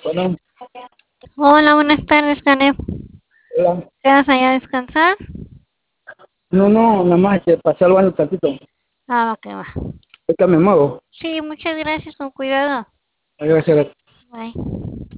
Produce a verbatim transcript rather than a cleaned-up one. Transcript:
Bueno, Hola, buenas tardes, Canep. hola. ¿Te vas allá a descansar? No, no, nada más que pasé al baño tantito. Ah, va que va. Ahorita me muevo. Sí, muchas gracias, con cuidado. Ahí va a ser. Bye.